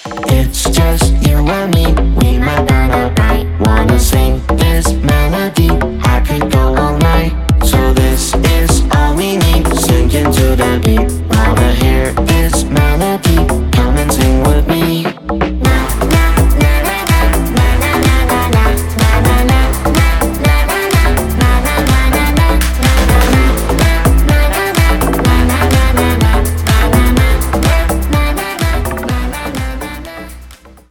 It's just you and me, we met the other night. Wanna say